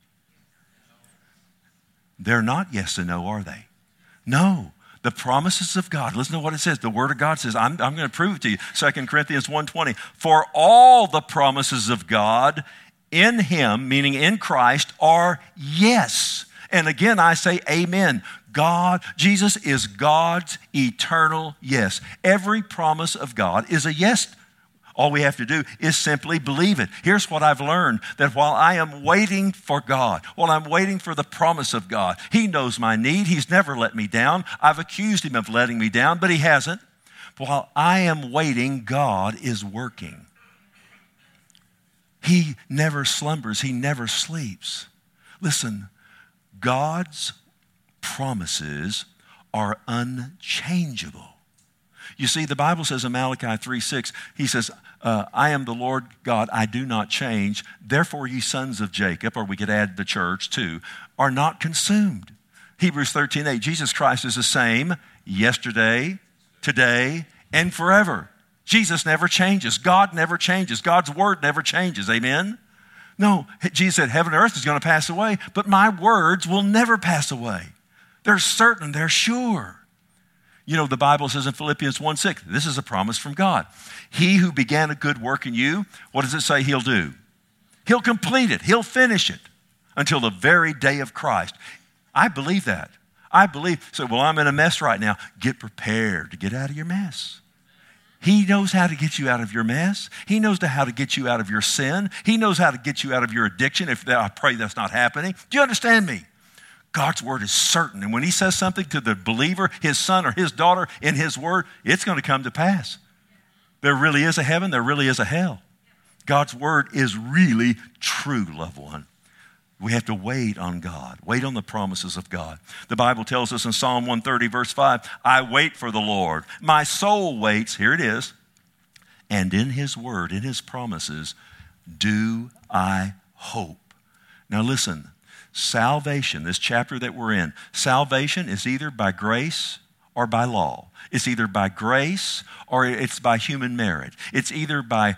[SPEAKER 1] They're not yes and no, are they? No. The promises of God, listen to what it says. The Word of God says, I'm going to prove it to you. 2 Corinthians 1:20, for all the promises of God in Him, meaning in Christ, are yes. And again, I say amen. Jesus is God's eternal yes. Every promise of God is a yes. All we have to do is simply believe it. Here's what I've learned, that while I am waiting for God, while I'm waiting for the promise of God, He knows my need. He's never let me down. I've accused Him of letting me down, but He hasn't. While I am waiting, God is working. He never slumbers. He never sleeps. Listen, God's promises are unchangeable. You see, the Bible says in Malachi 3:6, He says, I am the Lord God, I do not change. Therefore, ye sons of Jacob, or we could add the church too, are not consumed. Hebrews 13:8, Jesus Christ is the same yesterday, today, and forever. Jesus never changes. God never changes. God's word never changes. Amen? No, Jesus said, heaven and earth is going to pass away, but my words will never pass away. They're certain, they're sure. You know, the Bible says in Philippians 1:6, this is a promise from God. He who began a good work in you, what does it say He'll do? He'll complete it. He'll finish it until the very day of Christ. I believe that. I believe. So, well, I'm in a mess right now. Get prepared to get out of your mess. He knows how to get you out of your mess. He knows how to get you out of your sin. He knows how to get you out of your addiction. I pray that's not happening. Do you understand me? God's word is certain. And when He says something to the believer, his son or his daughter in His word, it's going to come to pass. There really is a heaven. There really is a hell. God's word is really true, loved one. We have to wait on God. Wait on the promises of God. The Bible tells us in Psalm 130, verse 5, I wait for the Lord. My soul waits, here it is, and in His word, in His promises, do I hope. Now listen, salvation, this chapter that we're in, salvation is either by grace or by law. It's either by grace or it's by human merit. It's either by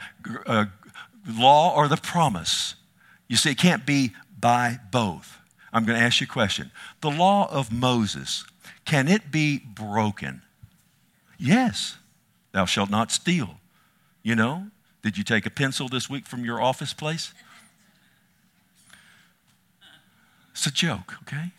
[SPEAKER 1] law or the promise. You see, it can't be by both. I'm going to ask you a question. The law of Moses, can it be broken? Yes. Thou shalt not steal. You know, did you take a pencil this week from your office place? It's a joke, okay?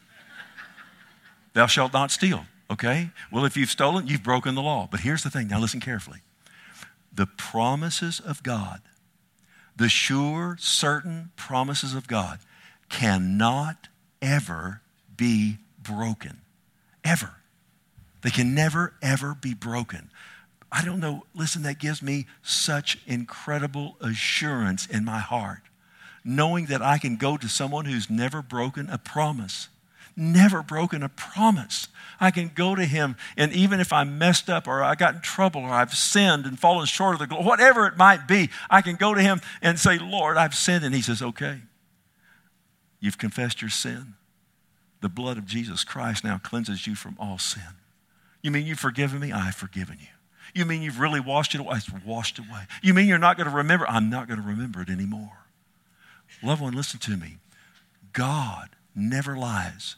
[SPEAKER 1] Thou shalt not steal, okay? Well, if you've stolen, you've broken the law. But here's the thing. Now listen carefully. The promises of God, the sure, certain promises of God cannot ever be broken. Ever. They can never, ever be broken. I don't know. Listen, that gives me such incredible assurance in my heart, knowing that I can go to someone who's never broken a promise. Never broken a promise. I can go to him, and even if I messed up or I got in trouble or I've sinned and fallen short of the glory, whatever it might be, I can go to him and say, Lord, I've sinned. And he says, okay, you've confessed your sin. The blood of Jesus Christ now cleanses you from all sin. You mean you've forgiven me? I've forgiven you. You mean you've really washed it away? It's washed away. You mean you're not going to remember? I'm not going to remember it anymore. Loved one, listen to me. God never lies.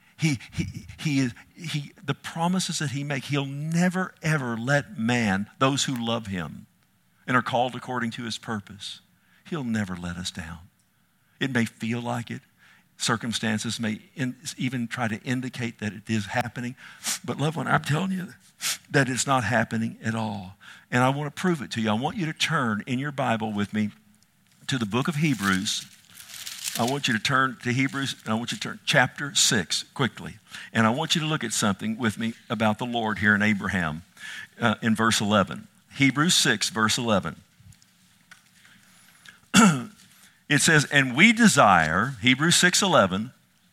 [SPEAKER 1] The promises that he makes, he'll never, ever let man, those who love him and are called according to his purpose, He'll never let us down. It may feel like it. Circumstances may even try to indicate that it is happening. But loved one, I'm telling you that it's not happening at all. And I want to prove it to you. I want you to turn in your Bible with me to the book of Hebrews. I want you to turn to Hebrews, and I want you to turn chapter 6 quickly. And I want you to look at something with me about the Lord here in Abraham in verse 11. Hebrews 6, verse 11. It says, and we desire, Hebrews 6:11,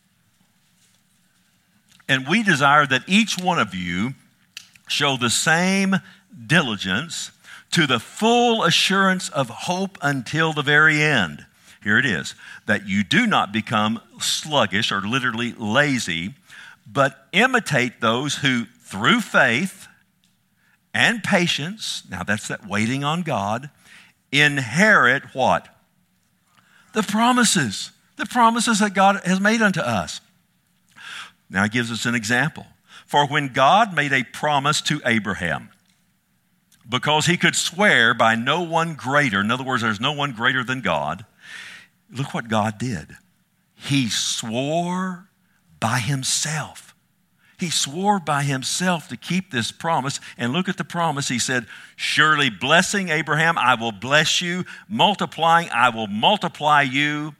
[SPEAKER 1] and we desire that each one of you show the same diligence to the full assurance of hope until the very end. Here it is, that you do not become sluggish or literally lazy, but imitate those who through faith and patience, now that's that waiting on God, inherit what? The promises that God has made unto us. Now he gives us an example. For when God made a promise to Abraham, because he could swear by no one greater, in other words, there's no one greater than God, look what God did. He swore by himself. He swore by himself to keep this promise. And look at the promise. He said, surely blessing Abraham, I will bless you. Multiplying, I will multiply you.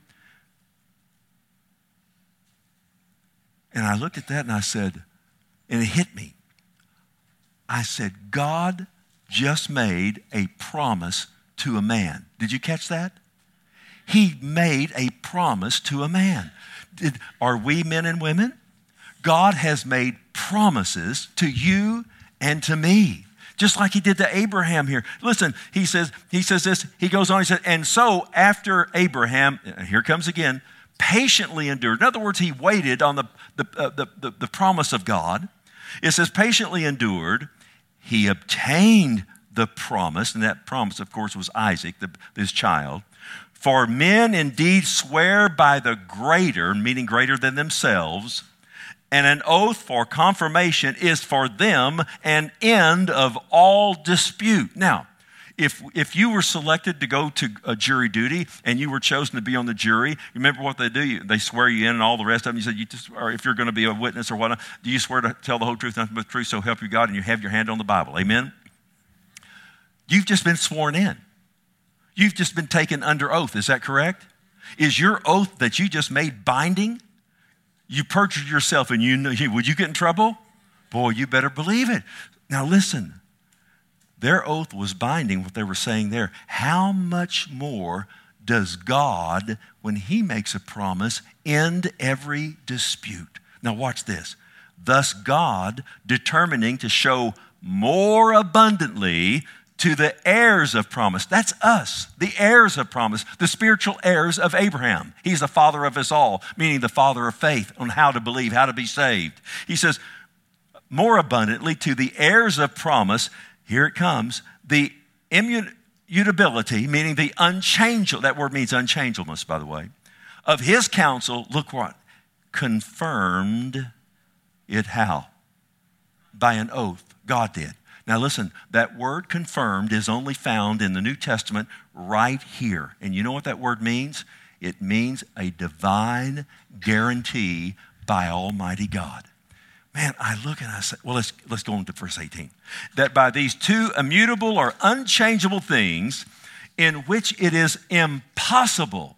[SPEAKER 1] And I looked at that and I said, and it hit me. I said, God just made a promise to a man. Did you catch that? He made a promise to a man. Are we men and women? God has made promises to you and to me, just like he did to Abraham here. Listen, he says this, he goes on, he said, and so after Abraham, here comes again, patiently endured. In other words, he waited on the promise of God. It says patiently endured, he obtained the promise, and that promise, of course, was Isaac, his child. For men indeed swear by the greater, meaning greater than themselves, and an oath for confirmation is for them an end of all dispute. Now, if you were selected to go to a jury duty and you were chosen to be on the jury, remember what they do? They swear you in and all the rest of them. You said, or if you're going to be a witness or whatnot, do you swear to tell the whole truth, nothing but the truth, so help you God, and you have your hand on the Bible? Amen? You've just been sworn in. You've just been taken under oath. Is that correct? Is your oath that you just made binding? You perjured yourself and would you get in trouble? Boy, you better believe it. Now listen, their oath was binding, what they were saying there. How much more does God, when he makes a promise, end every dispute? Now watch this. Thus God, determining to show more abundantly to the heirs of promise. That's us, the heirs of promise, the spiritual heirs of Abraham. He's the father of us all, meaning the father of faith on how to believe, how to be saved. He says, more abundantly to the heirs of promise, here it comes, the immutability, meaning the unchangeable, that word means unchangeableness, by the way, of his counsel, look what? Confirmed it how? By an oath. God did. Now listen, that word confirmed is only found in the New Testament right here. And you know what that word means? It means a divine guarantee by Almighty God. Man, I look and I say, well, let's go on to verse 18. That by these two immutable or unchangeable things in which it is impossible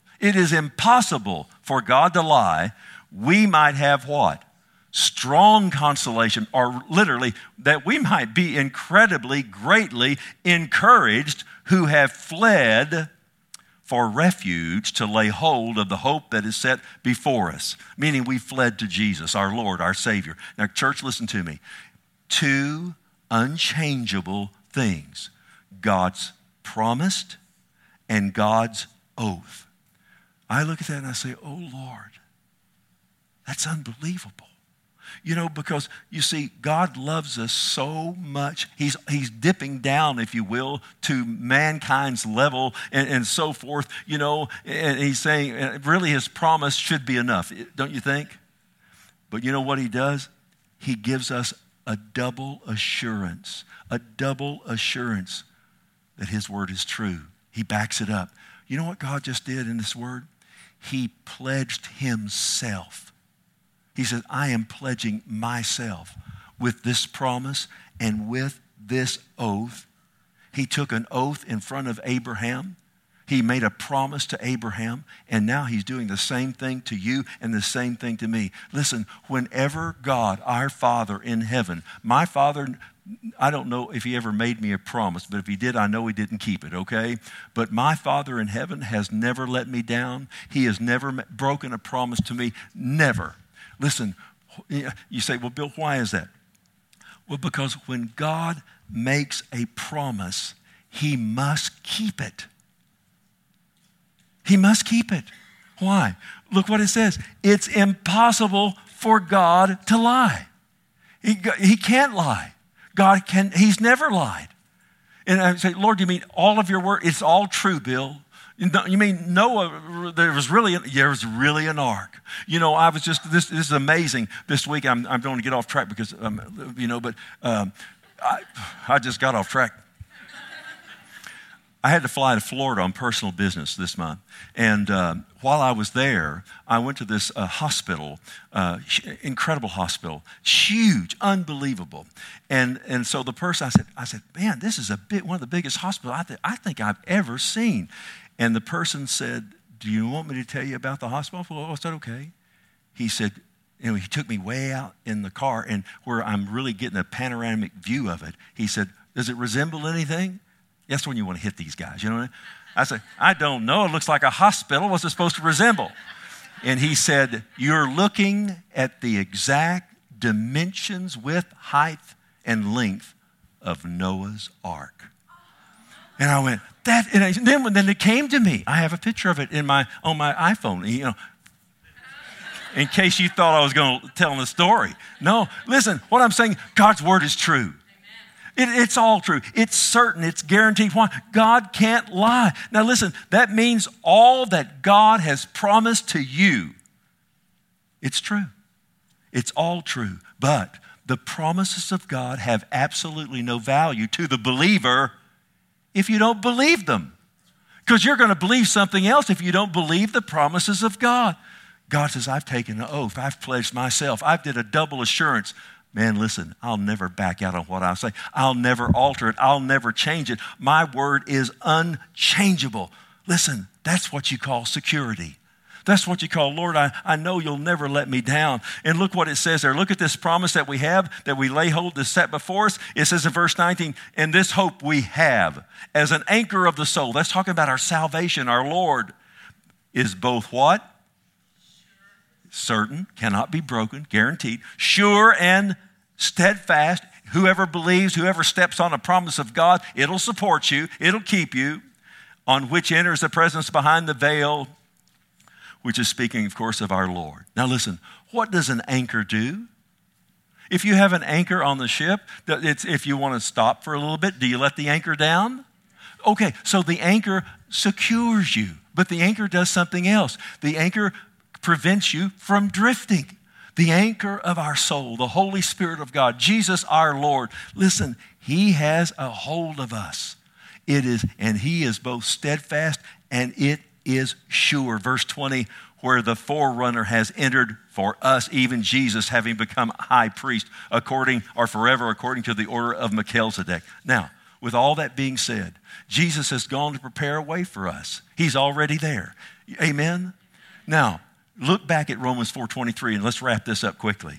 [SPEAKER 1] for God to lie, we might have what? Strong consolation, or literally that we might be incredibly, greatly encouraged who have fled for refuge to lay hold of the hope that is set before us. Meaning we fled to Jesus, our Lord, our Savior. Now, church, listen to me. Two unchangeable things. God's promised and God's oath. I look at that and I say, oh Lord, that's unbelievable. You know, because you see, God loves us so much. He's dipping down, if you will, to mankind's level and so forth, you know, and he's saying, really his promise should be enough, don't you think? But you know what he does? He gives us a double assurance that his word is true. He backs it up. You know what God just did in this word? He pledged himself. He said, I am pledging myself with this promise and with this oath. He took an oath in front of Abraham. He made a promise to Abraham, and now he's doing the same thing to you and the same thing to me. Listen, whenever God, our Father in heaven, my Father, I don't know if he ever made me a promise, but if he did, I know he didn't keep it, okay? But my Father in heaven has never let me down. He has never broken a promise to me, never. Listen, you say, well, Bill, why is that? Well, because when God makes a promise, he must keep it. He must keep it. Why? Look what it says. It's impossible for God to lie. He can't lie. He's never lied. And I say, Lord, you mean all of your word? It's all true, Bill. You mean Noah, there was really an ark. You know, I was just, this is amazing. This week, I'm going to get off track because, I just got off track. I had to fly to Florida on personal business this month. And while I was there, I went to this hospital, incredible hospital, huge, unbelievable. And so the person, I said, man, this is one of the biggest hospitals I think I've ever seen. And the person said, do you want me to tell you about the hospital? Well, I said, okay. He said, he took me way out in the car, and where I'm really getting a panoramic view of it, he said, does it resemble anything? That's when you want to hit these guys, you know what I mean? I said, I don't know. It looks like a hospital. What's it supposed to resemble? And he said, you're looking at the exact dimensions, width, height, and length of Noah's Ark. And I went, then it came to me. I have a picture of it on my iPhone, you know, in case you thought I was going to tell the story. No, listen, what I'm saying, God's word is true. It's all true. It's certain. It's guaranteed. Why? God can't lie. Now listen, that means all that God has promised to you, it's true. It's all true. But the promises of God have absolutely no value to the believer if you don't believe them. Because you're going to believe something else if you don't believe the promises of God. God says, I've taken an oath. I've pledged myself. I've did a double assurance. Man, listen, I'll never back out on what I say. I'll never alter it. I'll never change it. My word is unchangeable. Listen, that's what you call security. That's what you call, Lord, I know you'll never let me down. And look what it says there. Look at this promise that we have, that we lay hold to set before us. It says in verse 19, and this hope we have as an anchor of the soul. That's talking about our salvation, our Lord, is both what? Certain, cannot be broken, guaranteed, sure and steadfast. Whoever believes, whoever steps on a promise of God, it'll support you, it'll keep you, on which enters the presence behind the veil, which is speaking, of course, of our Lord. Now listen, what does an anchor do? If you have an anchor on the ship, if you want to stop for a little bit, do you let the anchor down? Okay, so the anchor secures you, but the anchor does something else. The anchor prevents you from drifting. The anchor of our soul, the Holy Spirit of God, Jesus our Lord. Listen, he has a hold of us. And he is both steadfast and it is sure. Verse 20, where the forerunner has entered for us, even Jesus, having become high priest forever according to the order of Melchizedek. Now, with all that being said, Jesus has gone to prepare a way for us. He's already there. Amen? Now, look back at Romans 4:23 and let's wrap this up quickly.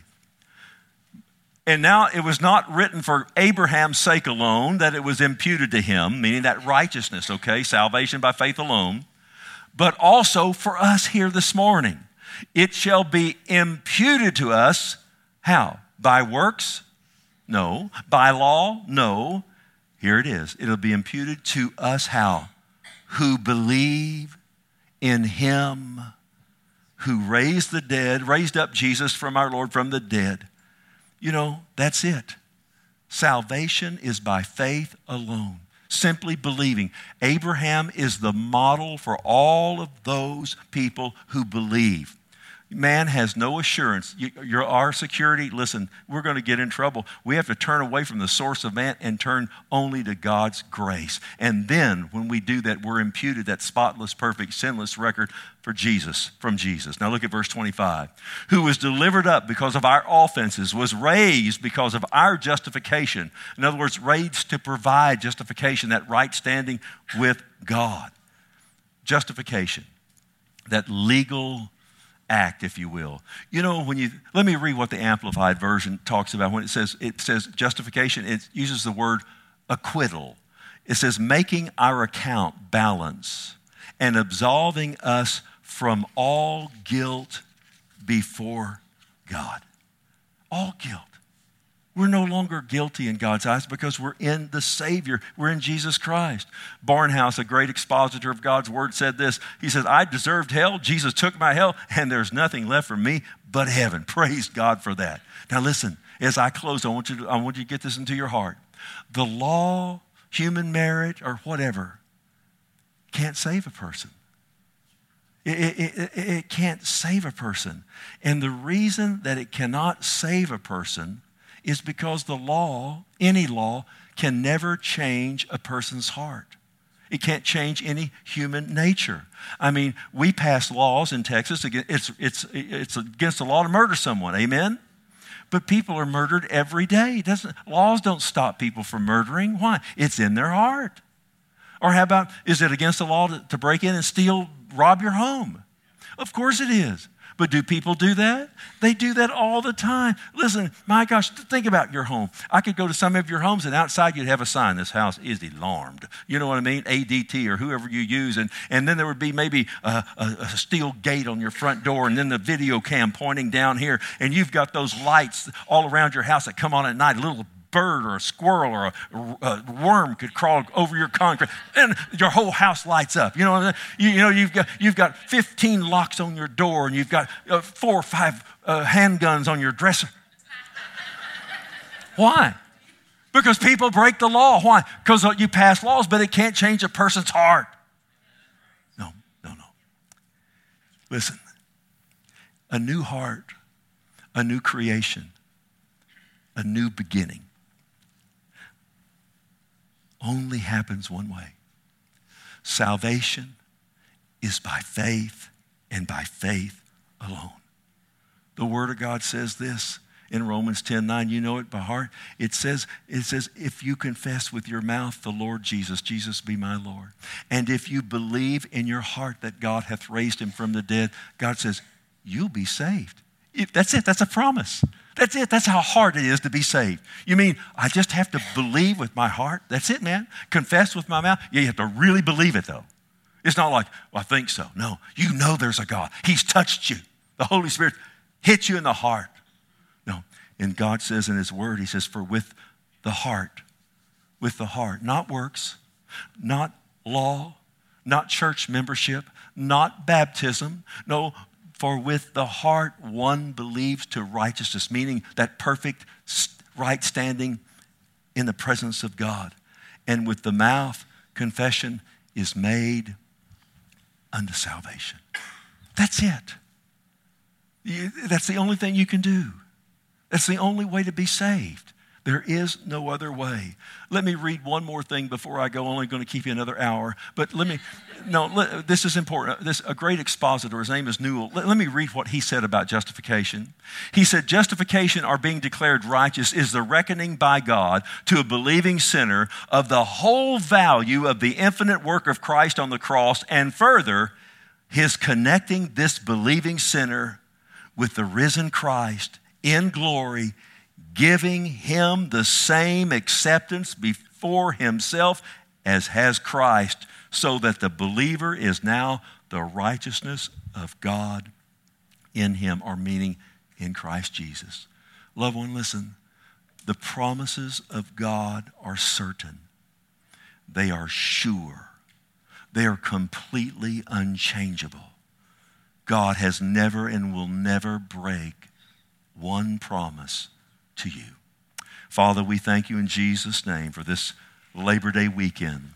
[SPEAKER 1] And now it was not written for Abraham's sake alone that it was imputed to him, meaning that righteousness, okay, salvation by faith alone, but also for us here this morning. It shall be imputed to us, how? By works? No. By law? No. Here it is. It'll be imputed to us how? Who believe in him who raised up Jesus from our Lord from the dead. You know, that's it. Salvation is by faith alone. Simply believing. Abraham is the model for all of those people who believe. Man has no assurance. Our security, listen, we're going to get in trouble. We have to turn away from the source of man and turn only to God's grace. And then when we do that, we're imputed that spotless, perfect, sinless record from Jesus. Now look at verse 25. Who was delivered up because of our offenses, was raised because of our justification. In other words, raised to provide justification, that right standing with God. Justification, that legal act, if you will. You know, let me read what the Amplified Version talks about when it says justification. It uses the word acquittal. It says making our account balance and absolving us from all guilt before God. All guilt. We're no longer guilty in God's eyes because we're in the Savior. We're in Jesus Christ. Barnhouse, a great expositor of God's word, said this. He said, I deserved hell. Jesus took my hell, and there's nothing left for me but heaven. Praise God for that. Now listen, as I close, I want you to get this into your heart. The law, human merit, or whatever, can't save a person. It can't save a person. And the reason that it cannot save a person is because the law, any law, can never change a person's heart. It can't change any human nature. I mean, we pass laws in Texas. It's against the law to murder someone. Amen? But people are murdered every day. Laws don't stop people from murdering. Why? It's in their heart. Or how about, is it against the law to break in and steal, rob your home? Of course it is. But do people do that? They do that all the time. Listen, my gosh, think about your home. I could go to some of your homes and outside you'd have a sign, this house is alarmed. You know what I mean? ADT or whoever you use. And then there would be maybe a steel gate on your front door and then the video cam pointing down here. And you've got those lights all around your house that come on at night, a little bird or a squirrel or a worm could crawl over your concrete, and your whole house lights up. You've got 15 locks on your door, and you've got 4 or 5 handguns on your dresser. Why? Because people break the law. Why? Because you pass laws, but it can't change a person's heart. No. Listen, a new heart, a new creation, a new beginning only happens one way. Salvation is by faith and by faith alone. The Word of God says this in Romans 10:9. You know it by heart. It says, if you confess with your mouth the Lord Jesus, Jesus be my Lord, and if you believe in your heart that God hath raised him from the dead, God says, you'll be saved. That's it. That's a promise. That's it. That's how hard it is to be saved. You mean I just have to believe with my heart? That's it, man. Confess with my mouth? Yeah, you have to really believe it, though. It's not like, well, I think so. No, you know there's a God. He's touched you. The Holy Spirit hit you in the heart. No, and God says in his word, he says, for with the heart, not works, not law, not church membership, not baptism, no, for with the heart one believes to righteousness, meaning that perfect right standing in the presence of God. And with the mouth, confession is made unto salvation. That's it. That's the only thing you can do. That's the only way to be saved. There is no other way. Let me read one more thing before I go. I'm only going to keep you another hour. But this is important. A great expositor, his name is Newell. Let me read what he said about justification. He said, justification, or being declared righteous, is the reckoning by God to a believing sinner of the whole value of the infinite work of Christ on the cross, and further, his connecting this believing sinner with the risen Christ in glory, giving him the same acceptance before himself as has Christ, so that the believer is now the righteousness of God in him, or meaning in Christ Jesus. Loved one, listen, the promises of God are certain. They are sure. They are completely unchangeable. God has never and will never break one promise to you. Father, we thank you in Jesus' name for this Labor Day weekend.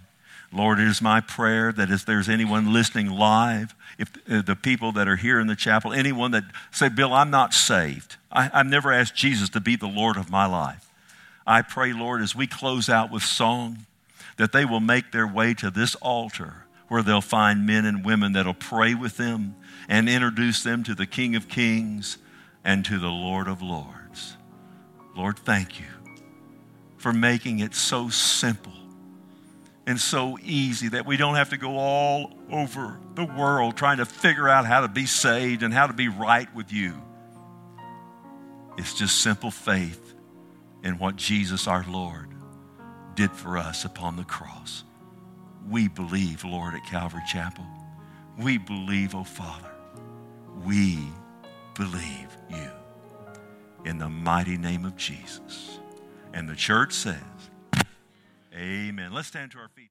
[SPEAKER 1] Lord, it is my prayer that if there's anyone listening live, if the people that are here in the chapel, anyone that say, Bill, I'm not saved. I've never asked Jesus to be the Lord of my life. I pray, Lord, as we close out with song, that they will make their way to this altar where they'll find men and women that'll pray with them and introduce them to the King of Kings and to the Lord of Lords. Lord, thank you for making it so simple and so easy that we don't have to go all over the world trying to figure out how to be saved and how to be right with you. It's just simple faith in what Jesus our Lord did for us upon the cross. We believe, Lord, at Calvary Chapel. We believe, oh Father. We believe you. In the mighty name of Jesus. And the church says, amen. Let's stand to our feet.